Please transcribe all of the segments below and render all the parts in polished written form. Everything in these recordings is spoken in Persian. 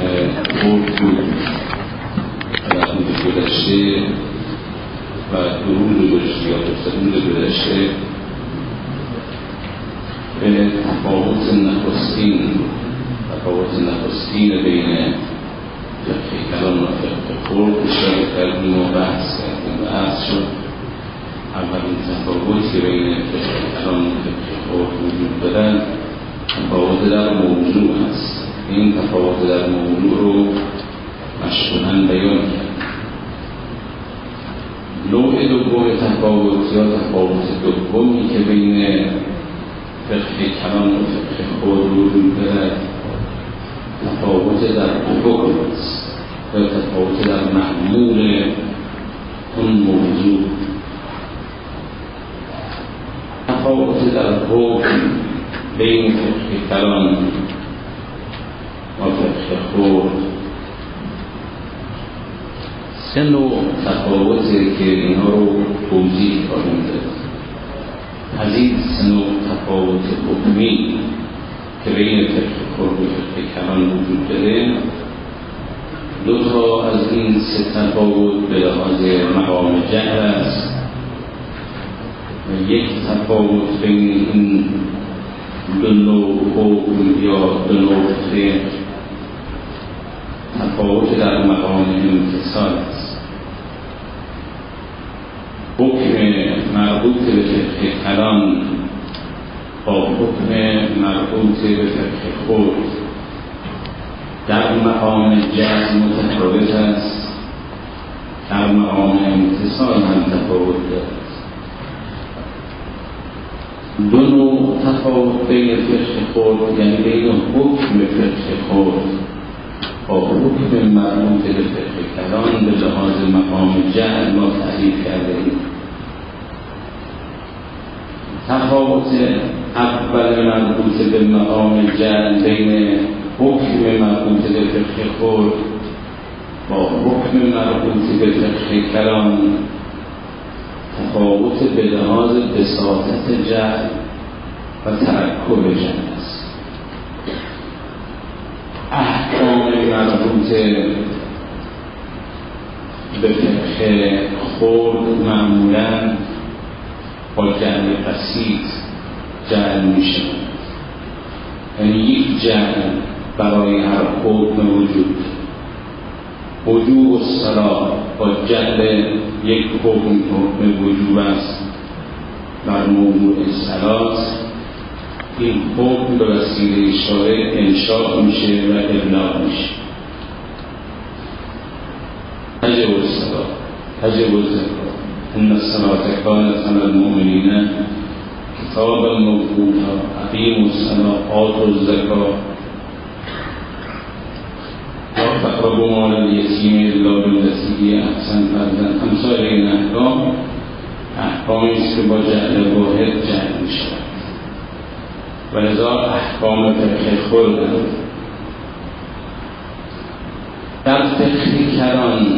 خورد بود در روز گذشته و روز گذشته یا روز گذشته به تفاوت نخستین بین فقه کلان و فقه خورد اشاره کردیم و بحث شد. اولین تفاوتی که بین فقه کلان و فقه خورد وجود دارد تفاوت در موضوع است. این تفاوت در موضوع رو مشمولاً بیان کرد. نوع دوم تفاوت یا تفاوت دومی که بین فقه کلان و فقه خورد وجود دارد تفاوت در حکم است یا تفاوت در معمول اون موضوع. تفاوت در حکم بین فقه کلان و فقه خورد سه نوع تفاوته که اینها رو توضیح خواهیم داد. از این سه نوع تفاوت حکمی که بین فقه خورد و فقه کلان وجود داره، دو تا از این سه تفاوت به لحاظ مقام جهل است و یک تفاوت بین این دو نوع حکم یا دو نوع فقه تفاوت در مقام امتصال است. حکم مربوط به فقه کلان با حکم مربوط به فقه خورد در مقام جزم متفاوت است، در مقام امتصال هم تفاوت دارد. دو نوع تفاوت بین فقه خورد یعنی بین حکم فقه خورد با حکم مربوط به فقه کلان به لحاظ مقام جهل ما تعریف کردیم. تفاوت اول مربوط به مقام جهل بین حکم مربوط به فقه خورد با حکم مربوط به فقه کلان تفاوت به لحاظ بساطت جهل و ترکب جهل است. احکام مربوط به فقه خورد معمولاً با جهل بسیط جهل می شود. یعنی یک جهل برای هر حکم وجوب الصلاة با جهل یک حکم وجوب است بر موضوع صلاة، این حکم به وسیله اشاره انشاء میشه و ابلاغ میشه. تجب الصلاة تجب الزکات ان الصلاة کانت علی المؤمنین کتابا موقوتا اقیموا الصلاة آتوا الزکات لا تقربوا مال الیتیم الا بالتی هی احسن فرزن. امثال این احکامی است که با جهل واحد جهل میشود و لذا احکام فقه خورد در فقه کلان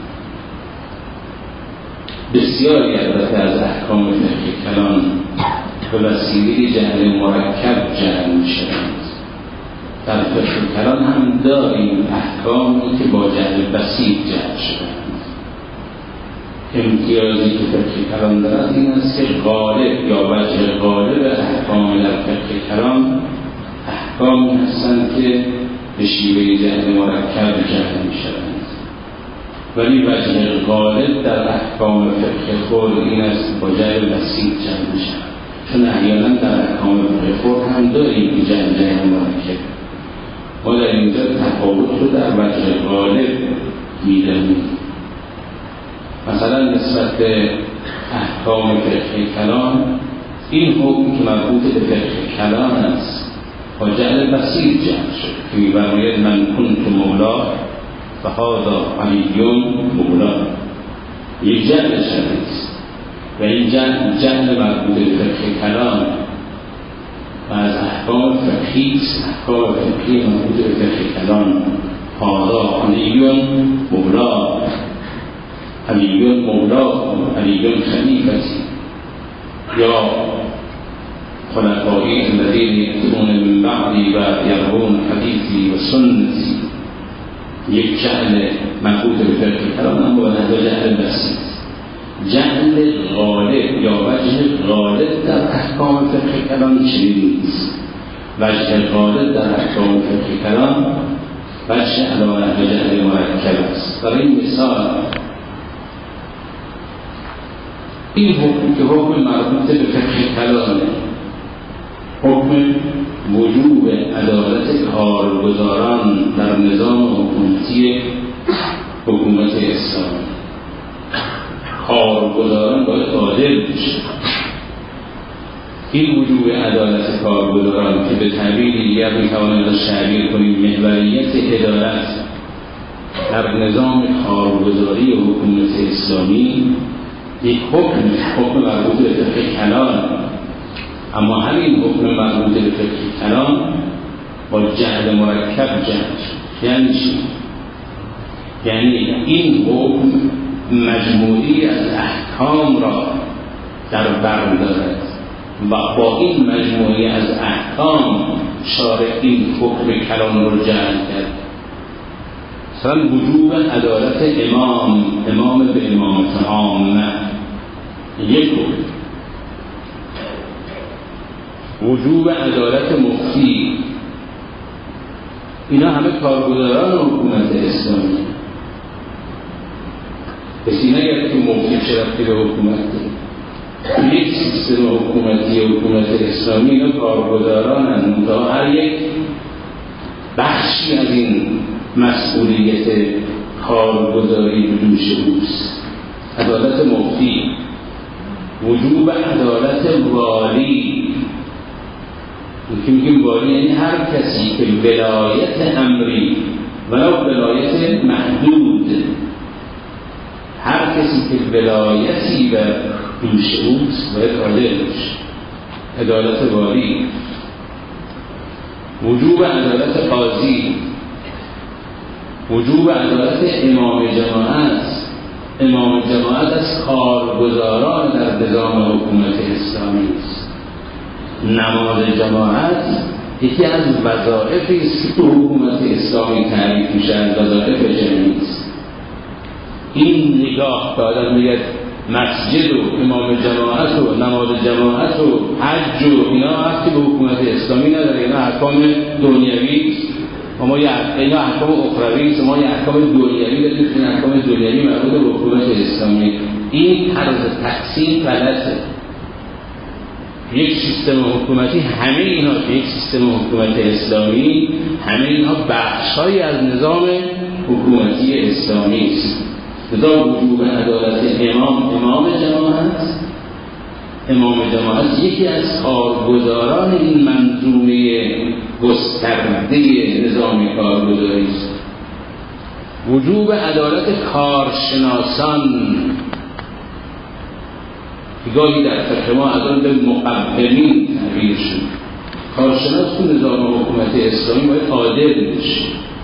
بسیاری البته از احکام فقه کلان به وسیله جهل مرکب جهل میشوند. در فقه کلان هم داریم احکامی که با جهل بسیط جهل شدند. امتیازی که فقه کلان دارد این است که غالب یا وجه غالب احکام در فقه کلان احکامی هستند که به شیوه جهل مرکب جهل می شوند، ولی وجه غالب در احکام فقه خورد این است با جهل بسیط جهل می شوند. چون احیانا در احکام فقه خورد هم داریم که جهل مرکب. ما در اینجا تفاوت رو در وجه غالب می دانیم. مثلا نسبت به احکام فقه کلان این حکم که مربوط به فقه کلان است با جهل بسیط جمع شد که می‌فرماید من کنت مولا فهذا علی مولا، یک جهل شرعی است و این جهل مربوط به فقه کلان و از احکام فقهی است. احکام فقهی مربوط به فقه کلان هذا علی مولا، علی مولا، علی خلیفتی، یا خلفایی الذین یأتون من بعدی و یرون حدیثی و سنتی یک جهل مخوط به فقه کلام، اما به نظر جهل بسیط، جهل غالب یا وجه غالب در احکام فقه کلام چنین نیست. وجه غالب در احکام فقه کلام وجه علاوه بر جهل مرکب است. برای مثال این حکم که حکم مربوط به فقه کلامه، حکم وجوب عدالت کارگزاران در نظام حکومتی حکومت اسلامی. کارگزاران باید عادل بشه. این وجوب عدالت کارگزاران که به تعبیر دیگر میتوانیم تعبیر کنیم محوریت عدالت در نظام کارگزاری حکومت اسلامی، یک حکم مربوط به فقه کلام، اما همین حکم مربوط به فقه کلام با جهل مرکب جمع. یعنی چی؟ یعنی این حکم مجموعی از احکام را در بر دارد و با این مجموعی از احکام شارع این حکم کلام را جعل کرد. مثلا وجوب عدالت امام به امامت عامه، یک حکم. وجوب عدالت مفتی، اینا همه کارگزاران حکومت اسلامی. کسی نگرد که مفتی چه ربطی به حکومت داره؟ یک سیستم حکومتی حکومت اسلامی اینا کارگزارانند تا هر یک بخشی از این مسئولیت کارگزاری به دوش اوست. عدالت مفتی، وجوب عدالت والی. که میگیم والی یعنی هر کسی که ولایت امری ولو ولایت محدود، هر کسی که ولایتی به دوش اوست باید عادل باشه. عدالت والی. وجوب عدالت قاضی، وجوب عدالت امام جماعت. امام جماعت از کارگزاران در نظام حکومت اسلامی است. نماز جماعت یکی از وظایفی است که حکومت اسلامی تعریف میشه، از وظایف جمعی است. این نگاه که آدم میگه مسجد و امام جماعت و نماز جماعت و حج و اینا وقتی به حکومت اسلامی نداره، اینا احکام دنیوی است و ما اینا احکام اخروی است، ما یه احکام دنیوی داریم که این احکام دنیوی مربوط به حکومت اسلامی. این طرز تقسیم غلطه. یک سیستم حکومتی همه اینا که یک سیستم حکومت اسلامی همه اینا بخش‌هایی از نظام حکومتی اسلامی است. لذا وجوب عدالت امام جماعت یکی از کارگزاران این منظومه گسترده نظام کارگزاری است. وجوب عدالت کارشناسان، گاهی در فقه ما از آن به مقبلین تعبیر شد. کارشناس تو نظام حکومت اسلامی باید عادل بشه.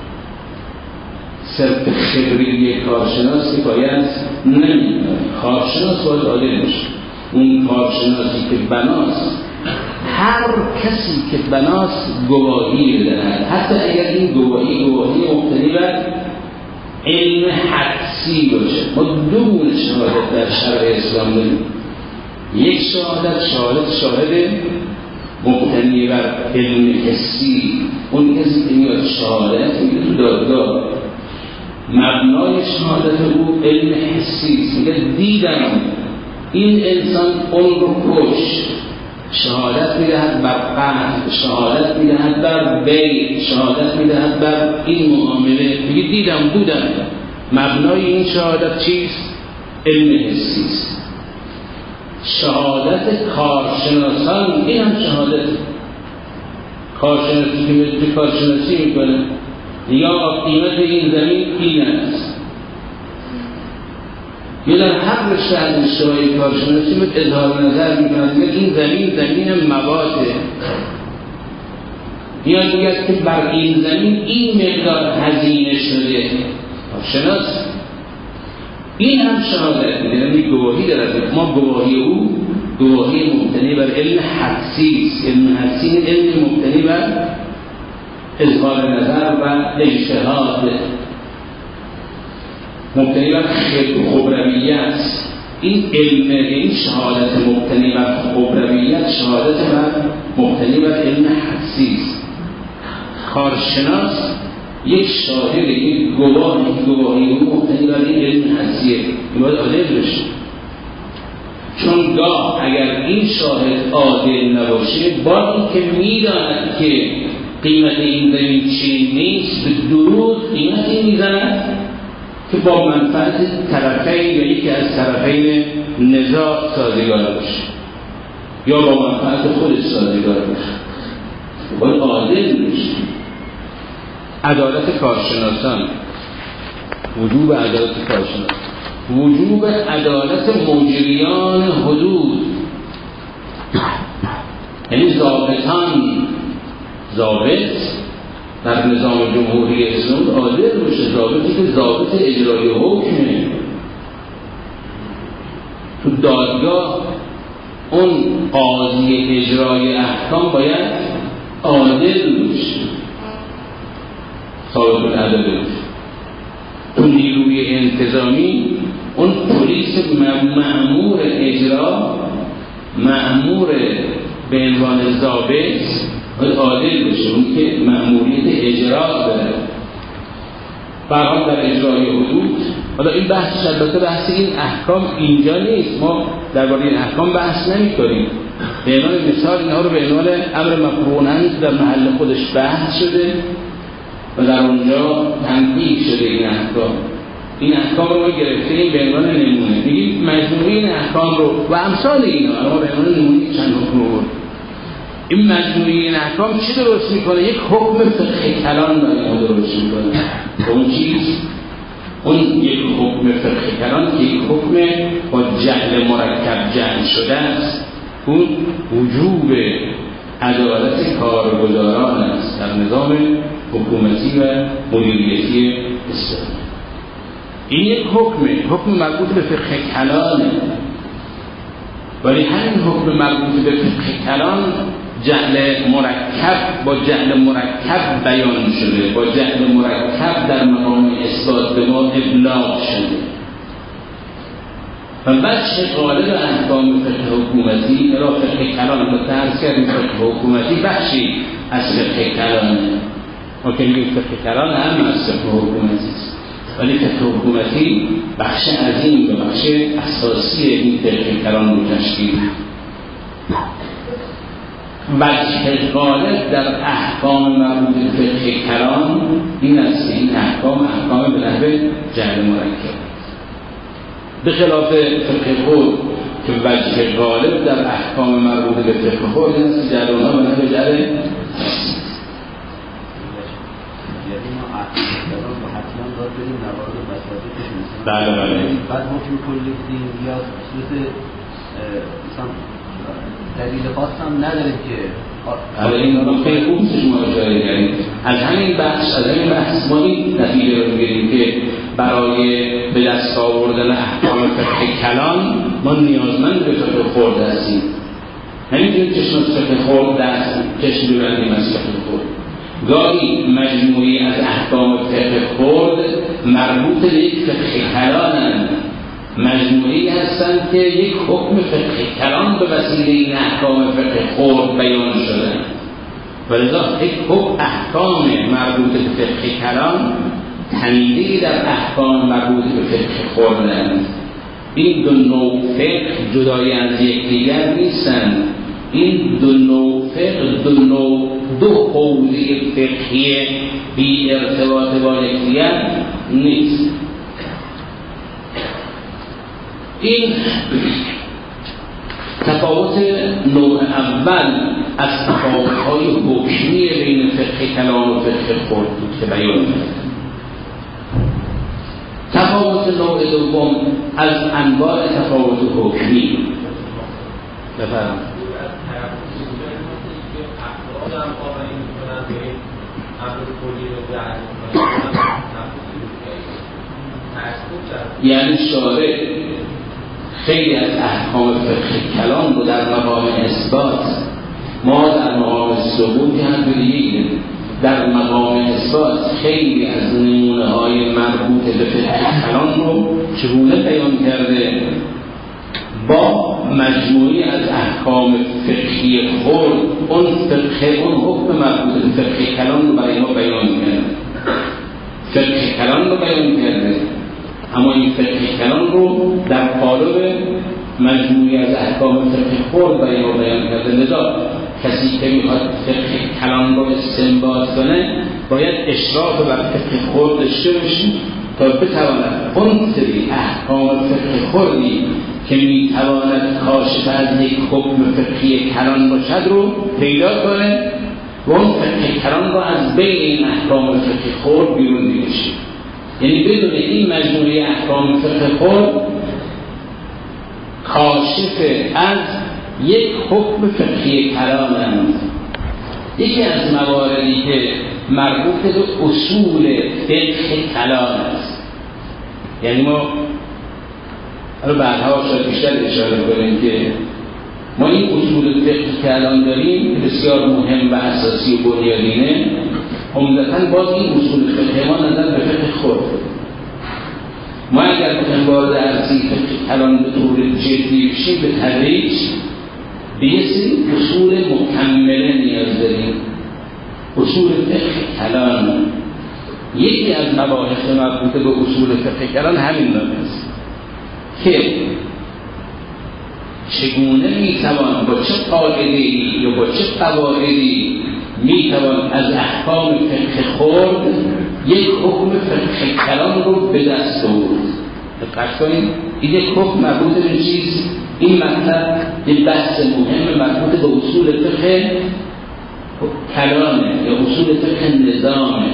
صرف خبری کارشناس کفایت نمی‌کنه. کارشناس باید عادل بشه. اون کارشناسی که بناست، هر کسی که بناست گواهی بدهد، حتی اگر این گواهی مبتنی بر علم حدسی باشه. ما دو گونه شهادت در شرع اسلام داریم. یک شاهد مبتنی بر علم حسی، اون کسی که میاد شهادت میگه تو دادگاه مبنای شهادت او علم حسی است، میگه دیدم این انسان اون رو کشت، شهادت میدهد بر قتل، شهادت میدهد بر بیع، شهادت میدهد بر این معامله، میگه دیدم بودم. مبنای این شهادت چیست؟ علم حسی است. شهادت کارشناسان، این هم شهادت کارشناسی که مثل کارشناسی میکنه، یا قیمت این زمین این است. یا در هر رشته از رشته‌های کارشناسی مثل اظهار نظر میکنه، این زمین مواده، یا میگه که بر این زمین این مقدار هزینه شده. کارشناس این هم شهادت میده، یعنی گواهی دارد. ما گواهی او گواهی مبتنی بر علم حدسی است. علم حدسی علم مبتنی بر اظهار نظر و اجتهاد. مبتنی بر خبرویت. این علم، این شهادت مبتنی بر خبرویت شهادت مبتنی بر علم حدسی است. کارشناس یک شاهد، یک گواهی مبتنی بر این علم حدسیه، این باید عادل بشه. چون گاه اگر این شاهد عادل نباشه، با این که میداند که قیمت این زمین چین نیست، به دروغ قیمتی میزند که با منفعت طرفین یا یکی از طرفین نزاع سازگار باشه یا با منفعت خودش سازگار باشه. باید عادل بشه. عدالت کارشناسان، وجوب عدالت کارشناسان، وجوب عدالت مجریان حدود، یعنی ضابط در نظام جمهوری اسلامی عادل باشه. ضابطی که ضابط اجرای حکمه. تو دادگاه اون قاضی اجرای احکام باید عادل باشه، ثابت العدل باشه. تو نیروی انتظامی اون پلیس مأمور اجرا، مأمور به عنوان ضابط باید عادل بشه، اون که مأموریت اجرا داره. برام در اجرای حدود. حالا این بحث البته بحث این احکام اینجا نیست، ما درباره این احکام بحث نمی‌کنیم. به عنوان مثال اینها رو به عنوان امر مکروه در محل خودش بحث شده و در اونجا تنبیه شده. این احکام رو ما گرفتیم به عنوان نمونه، میگیم مجموعه این احکام رو و امثال اینا ما به عنوان نمونه چند حکم رو برد. این مجموعه این احکام چی درست میکنه؟ یک حکم فقه کلان برای درست میکنه. اون چیز، اون یک حکم فقه کلان که یک حکم با جعل مرکب جعل شده است، اون وجوب عدالت کارگزاران است در نظام حکومتی و مدیریتی اسلامی. این یک حکم مربوط به فقه کلانه، ولی همین حکم مربوط به فقه کلان با جعل مرکب بیان شده، با جعل مرکب در مقام اثبات به ما ابلاغ شده. و بخش غالب احکام فقه حکومتی را فقه کلان رو درس کردیم. فقه حکومتی بخشی از فقه کلانه. ما که میگیم فقه کلان هم از فقه حکومتی است، ولی فقه حکومتی بخش عظیم و بخش اساسی این فقه کلان رو تشکیل میده. وجه غالب در احکام مربوط به فقه کلان این است که این احکام به نحو جعل مرکب، به خلاف فقه خود که وجه غالب در احکام مربوط به فقه خود این است که جعل اونها به نحو جعل بله بعد حکم کلی دین یا صورت دلیل خاص هم نداره که این نکته خوب شما اشاره کردید. از همین بحث ما این نتیجه رو میگیریم که برای به دست آوردن احکام فقه کلان ما نیازمند به فقه خرد هستیم. نمیتونیم چشم از فقه خرد چشم ببندیم از فقه خرد. گاهی مجموعی از احکام فقه خرد مربوط به یک فقه کلانند، مجموعی هستند که یک حکم فقه کلان به وسیله این احکام فقه خرد بیان شدن. ولذا یک حکم احکام مربوط به فقه کلان تنیده‌ای در احکام مربوط به فقه خردند. این دو نوع فقه جدای از یکدیگر نیستند. این دو نوع فقه دو حوزه فقهی بی ارتباط با یکدیگر نیست. این تفاوت نوع اول از تفاوت‌های حکمی بین فقه کلان و فقه خرد بود که بیان می‌کنه. تفاوت نوع دوم از انواع تفاوت حکمی. بفرمایید. یعنی شارع خیلی از احکام فقه کلان رو در مقام اثبات، ما در مقام ثبوت هم دیگه در مقام اثبات خیلی از نمونه‌های مربوط به فقه کلان رو چگونه بیان کرده، با مجموعی از احکام فقهی خود اون حکم مربوط به فقه کلان رو برای ما بیان کرده. فقه کلان رو بیان کرده، اما این فقه کلان رو در قالب مجموعی از احکام فقه خود برای ما بیان کرده. لذا کسی که میخواد فقه کلان رو استنباط کنه باید اشراف بر فقه خود داشته باشه تا بتواند اون سری احکام فقه خودی که میتواند کاشف از یک حکم فقهی کلان باشد رو پیدا کنه و اون فقه کلان رو از بین این احکام فقه خود بیرون بیشه. یعنی بدون این مجموعه احکام فقه خود کاشف از یک حکم فقهی کلان است. یکی از مواردی که مربوط به اصول فقه کلان است، یعنی ما بعدها شاید بیشتر اشاره کنیم که ما این اصول فقه که الان داریم بسیار مهم و اساسی و بنیادینه، عمدتاً باز این اصول فقه ما نظر به فقه خود. ما اگر بخوایم وارد عرصه فقه کلان به طور جدی بشیم به تدریج به یه سری اصول مکمله نیاز داریم. اصول فقه کلان یکی از مباحث مربوط به اصول فقه کلان همین است که چگونه میتوان با چه قاعده‌ای یا با چه قواعدی میتوان از احکام فقه خود یک حکم فقه کلان رو به دست آورد. دقت کنید، این یک حکم مربوط به چیز، این مطلب یک بحث مهم مربوط به اصول فقه کلانه یا اصول فقه نظامه.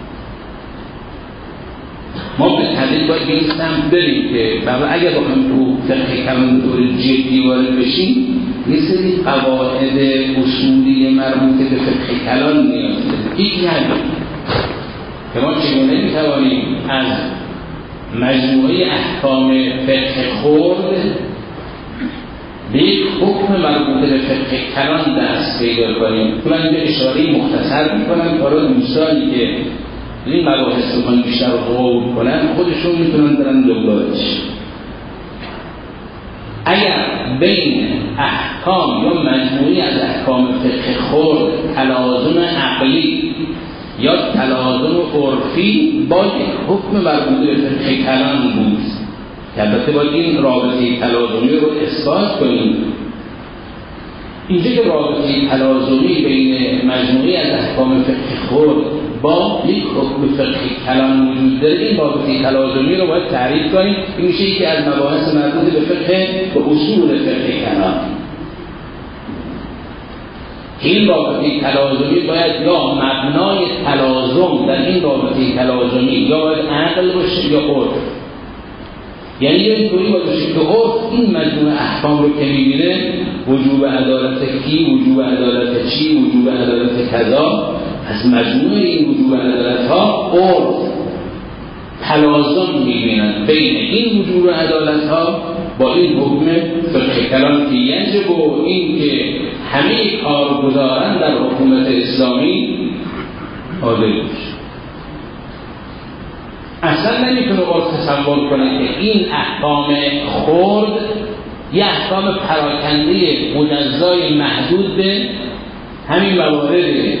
ما به تدریج باید به این سمت بریم که اگر بخوایم تو فقه کلان به طور جدی وارد بشیم یه سری قواعد اصولی مربوط به فقه کلان نیاز داریم. یکی همین که ما چگونه میتوانیم از مجموعه احکام فقه خود به یک حکم مربوط به فقه کلان دست پیدا کنیم. من اینجا اشاره مختصر میکنم برای دوستانی که این مباحث رو بیشتر غور کنن خودشون میتونن برن دنبالش. اگر بین احکام یا مجموعی از احکام فقه خود تلازم عقلی یا تلازم عرفی با یک حکم مربوط به فقه کلان بود، که البته باید این رابطه تلازمی رو اثبات کنیم. اینجا که رابطه تلازمی بین مجموعی از احکام فقه خود با یک حکم فقه کلان وجود داره، این رابطه تلازمی رو باید تعریف کنیم. این میشه یکی از مباحث مربوط به فقه و اصول فقه کلان. این رابطه تلازمی باید یا مبنای تلازم در این رابطه تلازمی یا باید عقل باشه یا عرف. یعنی اینطوری باشه که عرف این مجموعه احکام رو که می‌بینه، وجوب عدالت کی، وجوب عدالت چی، وجوب عدالت کذا، از مجموعه این وجوب عدالت‌ها عرف تلازم می‌بینن بین این وجوب عدالت‌ها با این حکم فقه کلان که یجب و این که همه کارگزاران در حکومت اسلامی عادل باشه. اصلا نمیتونه عرف تصور کنه که این احکام خرد یه احکام پراکنده مجزای محدود به همین موارده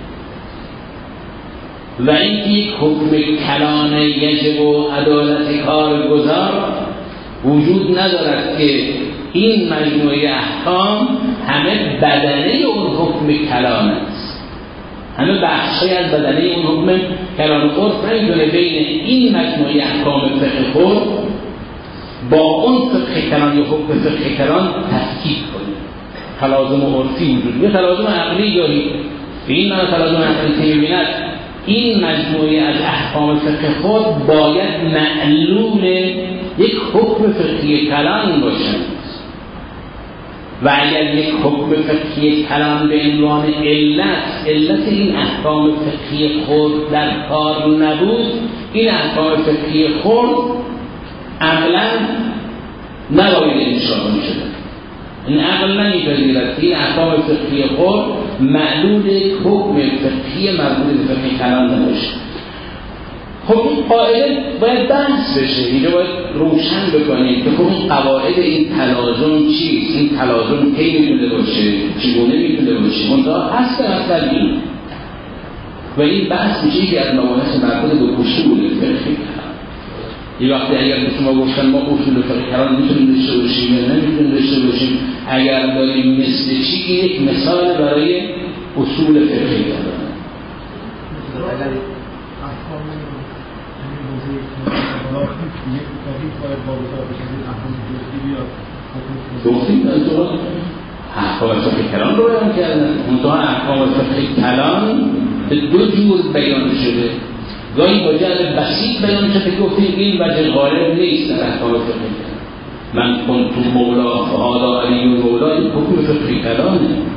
و اینکه یک حکم کلان یجب و عدالت کارگزار وجود ندارد که این مجموعه احکام همه بدنه اون حکم کلان است، همه بخشی از بدنه اون حکم کلان. عرف نمیدونه بین این مجموعه احکام فقه خود با اون فقه کلان یا حکم فقه کلان تفکیک کنه. تلازم عرفی وجود، یا تلازم عقلی یا به این معنی تلازم عقلی که می‌بیند این مجموعه از احکام فقه خود باید معلول یک حکم فقهی کلان باشند و اگر یک حکم فقهی کلان به عنوان علت این احکام فقهی خود در کار نبود، این احکام فقهی خود عقلا نباید انشاء شده. این عقل نمیپذیرد این احکام فقهی خود معلول حکم فقهی مربوط به فقه کلام نباشه. خب این قاعده باید بحث بشه، اینجا باید روشن بکنید که خب این قواعد این تلازم چیست، این تلازم کی میتونه باشه، چگونه میتونه باشه. منتها اصل این و این بحث میشه که از مباحث مربوط به اصول فقهی کلام. یه وقتی اگر شما گفتن ما اصول فقهی کلام میتونیم داشته باشیم یا نمیتونیم داشته باشیم، اگر داریم مثل چی، یک مثال برای اصول فقهی کلام. گفتیم از دوران احکام فقهی کلام رو بیان کردن. منتها احکام فقهی کلام به دو جور بیان شده، گاهی با جعل بسیط بیان شده، گفتیم این وجه غالب نیست در احکام فقهی کلام. من کنتم مولا فهذا علی مولا، این حکم فقهی کلامه.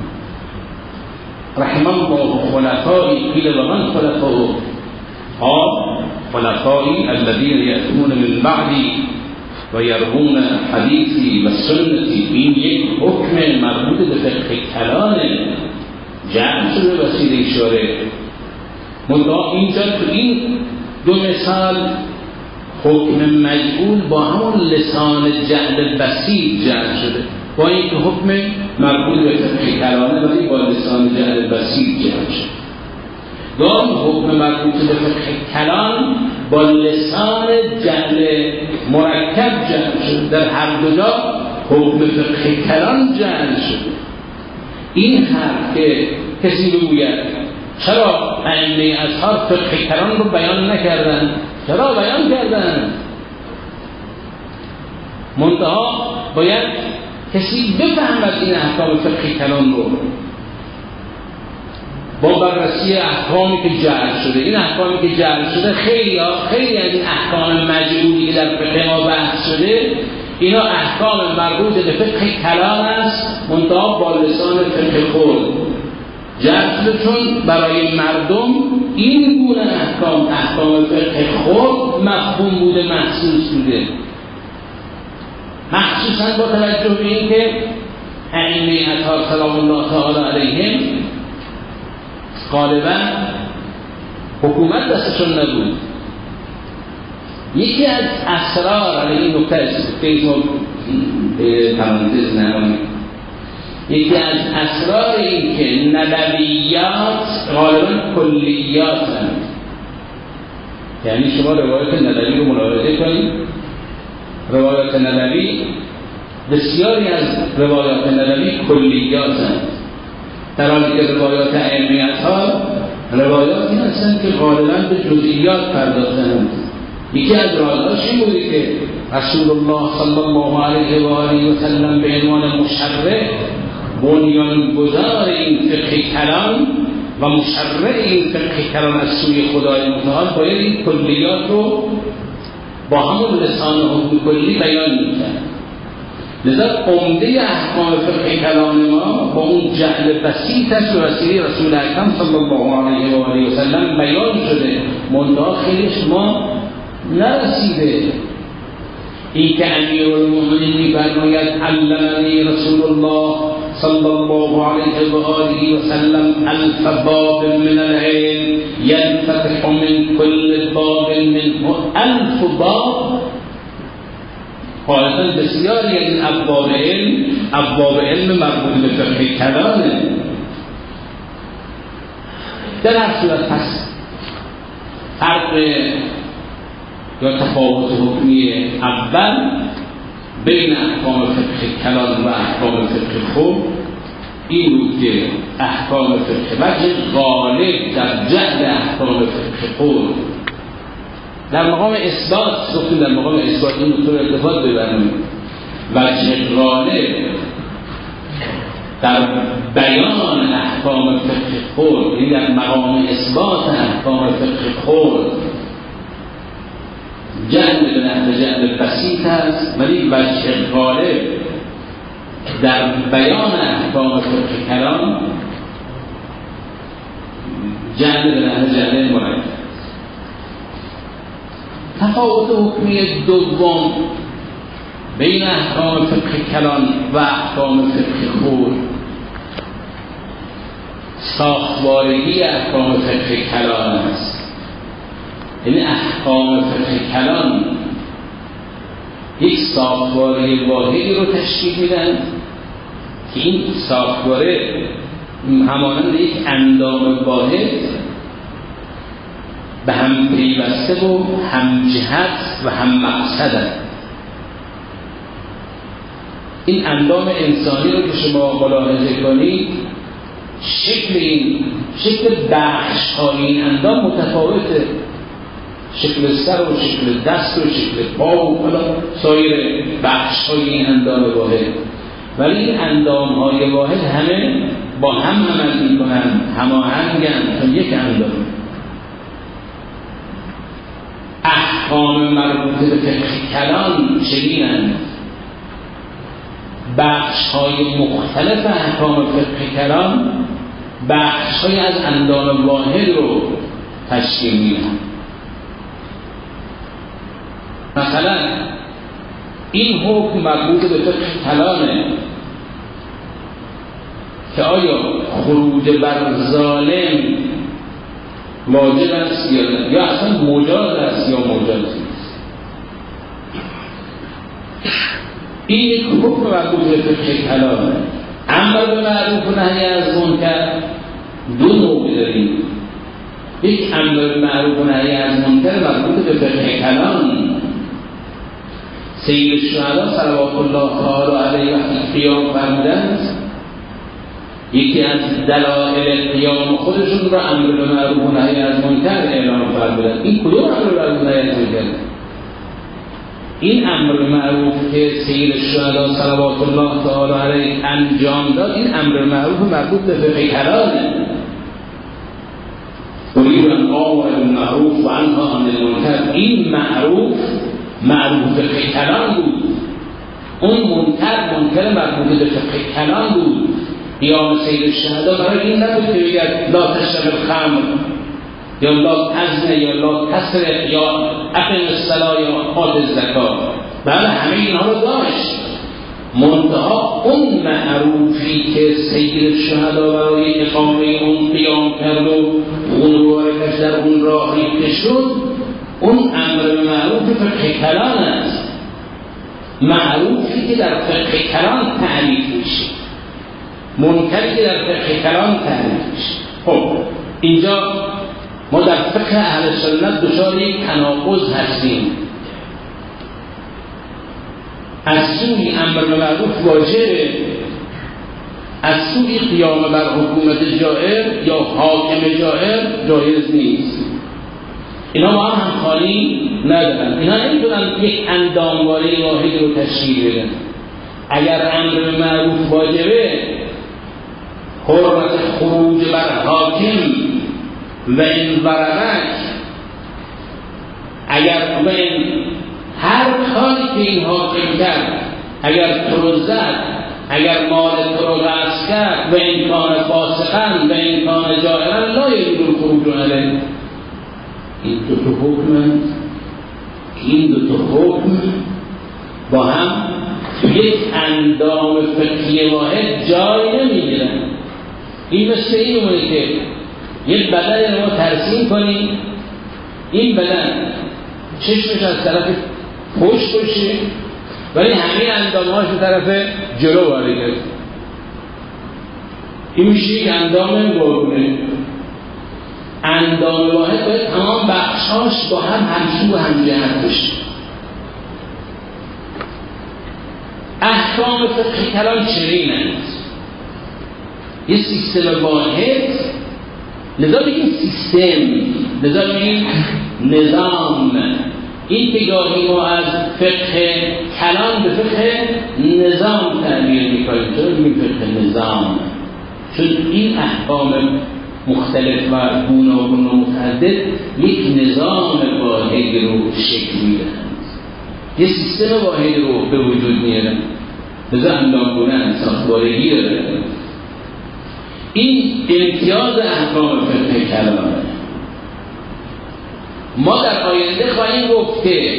رحم الله خلفائی، قیل و من خلفاء، خلفائی الذین یأتون من بعدی و یرون حدیثی و سنتی. این یک حکم مربوط به فقه کلامه، جمع شده وسیله اشاره. منتها اینجا تو این دو مثال حکم مجعول با همون لسان جعل بسیط جمع شده، با این که حکم مربوط به فقه کلامه ولی با لسان جعل بسیط جمع شده. گاهی حکم مربوط به فقه کلام با لسان جعل مرکب جمع شده، در هر دو جا حکم فقه کلام جمع شده. این حرف که کسی بگوید چرا ائمه اطهار فقه کلام رو بیان نکردن؟ چرا بیان کردن؟ منتها باید کسی بفهمد این احکام فقه کلام رو با بررسی احکامی که جعل شده. این احکامی که جعل شده خیلی از این احکام مجعولی که در فقه ما بحث شده، اینا احکام مربوط به فقه کلام است، منتها با لسان فقه خود جعل شده، چون برای مردم این گونه احکام فقه خود مفهوم بوده، محسوس بوده، مخصوصا با توجه به این که ائمه اطهار سلام الله تعالی علیهم غالبا حکومت دستشون نبود. یکی از اسرار، علیه این نکته است که ما پرانتز نمانیم، یکی از اسرار این که نبویات غالبا کلیات هستند. یعنی شما روایت نبوی رو ملاحظه کنید، روایات نبوی بسیاری از روایات نبوی کلیات هستند، در حالی که روایات ائمه اطهار روایاتی هستند که غالباً به جزئیات پرداختند. یکی از روایاتش این بوده که رسول الله صلی الله علیه و آله و سلم به عنوان مشرع، بنیانگذار این فقه کلام و مشرع این فقه کلام از سوی خدای متعال، باید این کلیات رو با همون لسان حکم کلی بیان می‌کرد. لذا عمده احکام فقه کلام ما با اون جعل بسیط است و وسیله رسول اکرم صلی الله علیه و آله و سلم بیان شده، منتها خیلیش ما نرسیده. این که امیرالمؤمنین می‌فرماید علمنی رسول الله صلی الله علیه و آله و سلم الف باب من العلم ينفتح من كل باب منه الف باب. غالباً بسیاری از این ابواب علم مربوط به فقه کلامه. در هر صورت پس فرق یا تفاوت حکمی اول بین احکام فقه کلام و احکام فقه خود این بود که احکام فقه وجه غالب در جعل احکام فقه خود در مقام اثبات، گفتیم در مقام اثبات این طور ارتباط ببریم، وجه غالب در بیان احکام فقه خود، یعنی در مقام اثبات احکام فقه خود جعل به نحو جعل بسیط است، ولی وجه غالب در بیان احکام فقه کلام جعل به نحو جعل مرکب. تفاوت حکمی دوم بین احکام فقه کلام و احکام فقه خود ساختوارگی احکام فقه کلان است. یعنی احکام فقه کلان یک ساختواره واحدی رو تشکیل میدن که این ساختواره همانند یک اندام واحد به هم پیوسته و هم جهت و هم مقصد. این اندام انسانی رو که شما ملاحظه کنید، شکل بخش های این اندام متفاوته، شکل سر و شکل دست و شکل پا و سایر بخش های این اندام واحد، ولی این اندام های واحد همه با هم عمل می کنند، هماهنگند تا یک اندام. احکام مربوط به فقه کلان چنینند. بخش های مختلف احکام فقه کلان بخش های از اندام واحد رو تشکیل میدن. مثلا این حکم مربوط به فقه کلانه که آیا خروج بر ظالم واجب است یا اصلا مجاز است یا مجاز نیست. این یک حکم مربوط به فقه کلانه. امر به معروف و نهی از منکر دو نوع داریم. یک امر به معروف و نهی از منکر مربوط به فقه کلان. سید الشهدا صلوات الله تعالی علیه وقتی قیام فرمودند، یکی از دلایل قیام خودشون رو امر به معروف و نهی از منکر اعلام فرمودند. این کدوم امر به معروف و نهی از منکر؟ این امر به معروف که سید الشهدا صلوات الله تعالی علیه انجام داد، این امر به معروف مربوط به فقه کلانه. قلیل القول بالمعروف و انها عن المنکر. این معروف فقه کلان بود. اون منکر مربوط به فقه کلان بود. قیام سید الشهدا برای این نبود که بگید لا تشرب الخمر یا لا تزن یا لا تسرق یا اقم الصلاة یا آت الزکات. بله همه اینها رو داشت، منتها اون معروفی که سید الشهدا برای اقامه اون قیام کرد و اون روایتش در اون راه ریخته شد، اون امر به معروف فقه کلان است. معروفی که در فقه کلان تعریف میشه، منکری که در فقه کلان تعریف میشه. خب اینجا ما در فقه اهل سنت دچار یک تناقض هستیم. از سوی امر به معروف واجبه، از سوی قیام بر حکومت جائر یا حاکم جائر جایز نیست. اینا ما هم همخوانی ندارن. اینا نمیتونن یک اندامواره واحد رو تشکیل بدن. اگر امر به معروف واجبه، حرمت خروج بر حاکم و این ورمک، اگر هر کاری که این حاکم کرد، اگر تو رو زد، اگر مال تو رو غصب کرد و این کان فاسقن و این کان جائرن لا یجوز الخروج علیه. این دو تا حکم با هم یک اندام فقهی واحد جای نمیگیرن. این مثل این اومده که یک بدن ما ترسیم کنیم، این بدن چشمش از طرف پشت باشه ولی همه اندامهاش به طرف جلو وارد کرد. این میشه یک اندام واحد. اندام واحد باید تمام بخشاش با هم همسو و همجهت بشه. احکام فقه کلان چنینند، یه سیستم واحد، لذا بگیم سیستم، لذا بگیم نظام. این که گاهی ما از فقه کلان به فقه نظام تعبیر میکنیم، چرا بگیم فقه نظام؟ چون این احکام مختلف و گوناگون و متعدد یک نظام واحد رو شکل میدهند، یه سیستم واحد رو به وجود میارن، لذا اندامگونه ساختوارگی داره. این امتیاز احکام فقه کلانه. ما در آینده خواهیم گفت که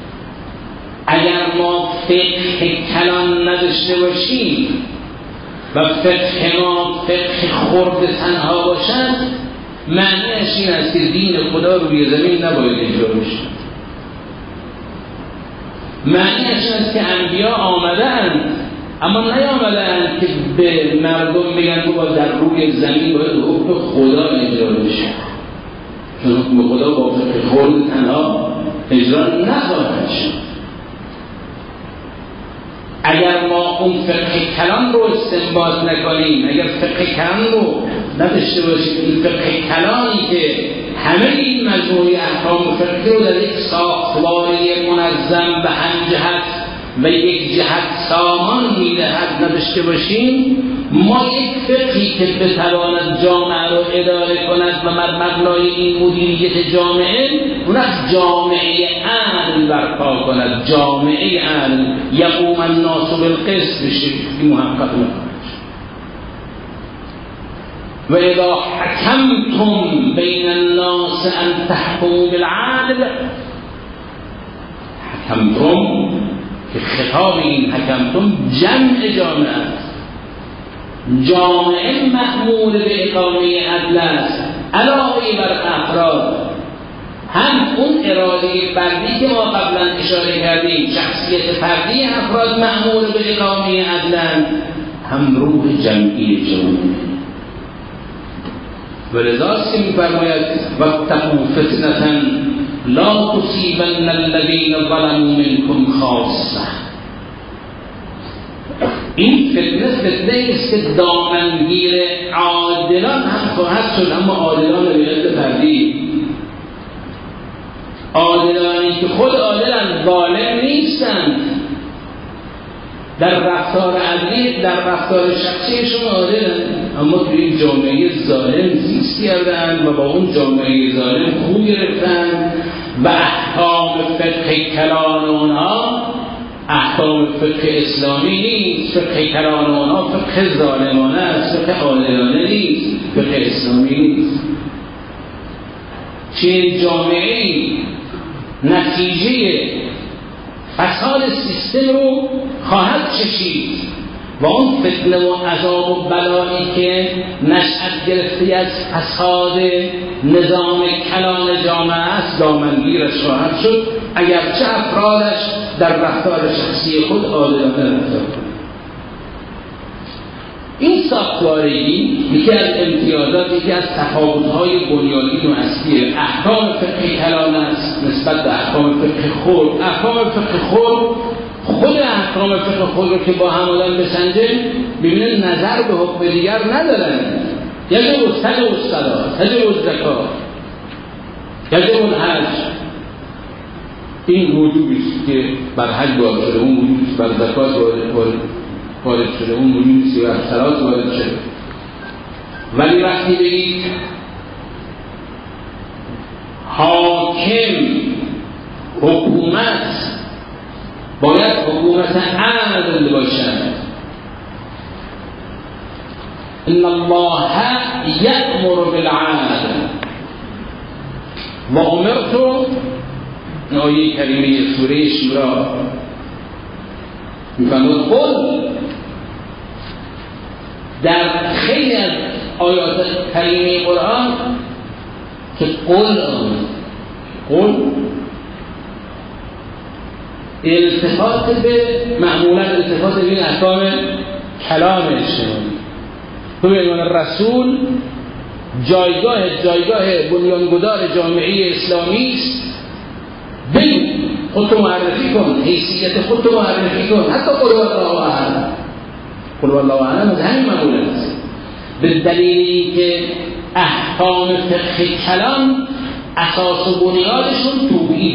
اگر ما فقه کلان نداشته باشیم، و فقه ما فقه خرد تنها باشد، معنیش این است که دین خدا روی زمین نباید اجرا بشه. معنیش این است که انبیا آمدند اما نیامدند که به مردم بگن بابا در روی زمین باید حکم خدا اجرا بشه، چون حکم خدا با فقه خرد تنها اجرا نخواهد شد. اگر ما اون فقه کلام رو استنباط نکنیم، اگر فقه کلام رو نداشته باشیم، این فقه کلامی که همه این مجموعه احکام فقهی رو در یک ساختاری منظم به هم جهت و یک جهت سامان میدهد نداشته باشیم، ما یک فقهی که بتواند جامعه رو اداره کند و مبنای این مدیریت جامعه، اون جامعه عدل برپا کند، جامعه عدل یقوم الناس بالقسط بشه، این محقق نخواهد. و اذا حکمتم بین الناس ان تحکموا بالعدل، حکمتم که خطاب این حکمتم جمع جامعه است، جامعه مأمور به اقامه عدل است علاوه بر افراد. هم اون اراده فردی که ما قبلا اشاره کردیم، شخصیت فردی افراد مأمور به اقامه عدل، هم روح جمعی جامعه. ولذاست که می‌فرماید واتقوا فتنة لا تصیبن الذین ظلموا منکم خاصة. این فتنه است که دامنگیر عادلان هم خواهد شد، اما عادلان به علت فردی، عادلانی که خود عادلان ظالم نیستند، در رفتار عدلی در رفتار شخصیشون عادلند، اما توی این جامعه ظالم زیست کردند و با اون جامعه ظالم خو گرفتند و احکام فقه کلان اونها احکام فقه اسلامی نیست، فقه کلان اونها فقه ظالمانه است، فقه عادلانه نیست، فقه اسلامی نیست. چه جامعه نتیجه فساد سیستم رو خواهد چشید و اون فتنه و عذاب و بلایی که نشأت گرفته از فساد نظام کلان جامعه است دامنگیرش خواهد شد، اگرچه افرادش در رفتار شخصی خود عادلانه رفتار کنند. این ساختارگی یکی از امتیازات، یکی از تفاوت‌های بنیادین و اصلی احکام فقه کلان است نسبت به احکام فقه خود. احکام فقه خود احکام فقه خود رو که با هم آدم بسنجه ببینه نظر به حکم دیگر ندارن. یجب الصلاة، یجب الزکات، یجب الحج. این وجوبی است که بر حج وارد شده، اون وجوبی است بر زکات وارد شده، اون وجوبی است که بر صلات وارد شده. ولی وقتی بگید حاکم حکومت باید حکومت عادل باشد، ان الله یأمر بالعدل و امرت، آیه کریمه سوره شورا میفرماید قل. در خیلی از آیات کریمه قرآن که قل التفات به معمولا التفات به احکام کلام اجتماعی. تو به عنوان رسول جایگاه بنیانگذار جامعه اسلامی است، بگو خودتو معرفی کن، حیثیت خودتو معرفی کن، حتی قل والله اعلم از همین معمول است. به دلیلی که احکام فقه کلام اساس و بنیادشون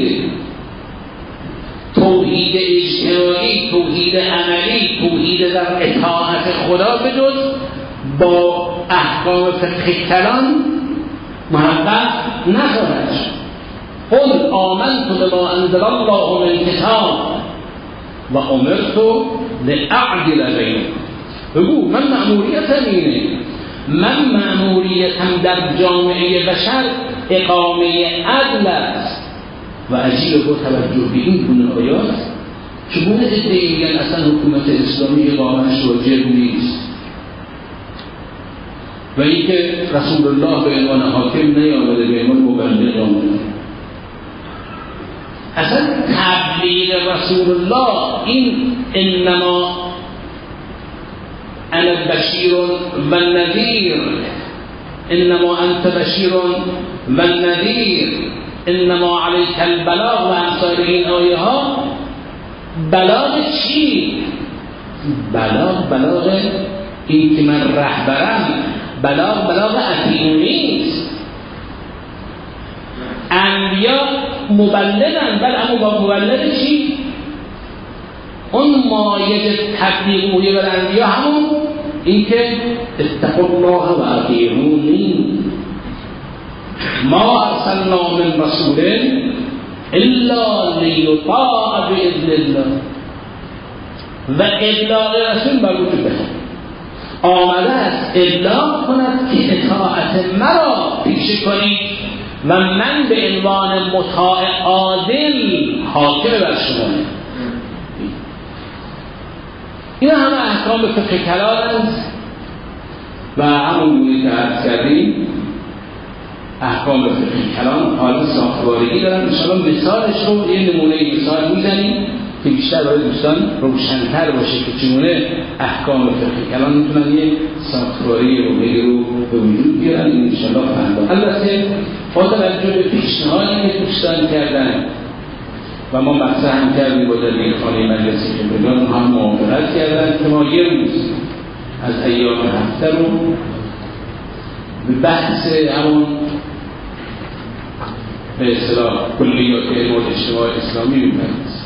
توحید اجتماعی، توحید عملی، توحید در اطاعت خدا بجز با احکام فقه کلام محقق نخواهد شد. قل آمنت بما انزل الله من کتاب و امرت لاعدل بینکم. بگو من مأموریتم اینه، من مأموریتم در جامعه بشر اقامه عدل است. و عجیب با توجه به این گونه آیات چگونه ادعی میگن اصلا حکومت اسلامی اقامه‌اش واجب نیست، و اینکه رسول الله به عنوان حاکم نیامده، به عنوان مبلغ آمده. اصلا تبلیغ رسول الله این انما انا بشیر و نذیر، انما انت بشیر و نذیر، انما علیک البلاغ و امثال این آیه ها، بلاغ چی؟ بلاغ این که من رهبرم، بلاغ اطیعونی نیست. انبیا مبلغن، بل اما با مبلغ چی؟ اون مایه تبلیغ مویه بر انبیا همون این که اتقوا الله و اطیعونی، ما ارسلنا من رسول الا لیطاع باذن الله. و ابلاغ رسول مربوط به آمده است ابلاغ کند که اطاعت مرا پیشه کنید و من به عنوان مطاع عادل حاکم بر شما. این همه احکام فقه کلام است و همون گونه که عرض کردیم احکام فقه کلام حالا ساختگی دارن. انشاءالله مثالش رو یه نمونه مثال میزنیم که بیشتر برای دوستان روشن‌تر باشه که چگونه احکام فقه کلام میتونن یه ساختگی رو به وجود بیارن. این انشاءالله فهمید. البته با توجه به پیشنهادی که دوستان کردن و ما مطرح هم کردیم با دبیرخانه مجلس شورای هم موافقت کردن که ما یه روز از ایام هفته رو به بحث همون به اصطلاح کلیات علم و اجتماع اسلامی می‌پردازیم.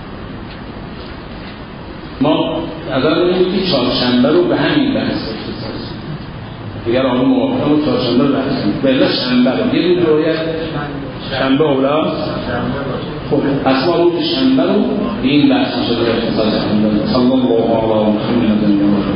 ما از آن می‌گیم که چهارشنبه رو به همین بحث اختصاص بدیم. اگر آن موافقه رو چهارشنبه رو بحث کنیم. بله شنبه رو یه روز رویت شنبه اولا خب پس ما روز شنبه رو این بحث شده اختصاص کنیم. صلی الله علیه و محمد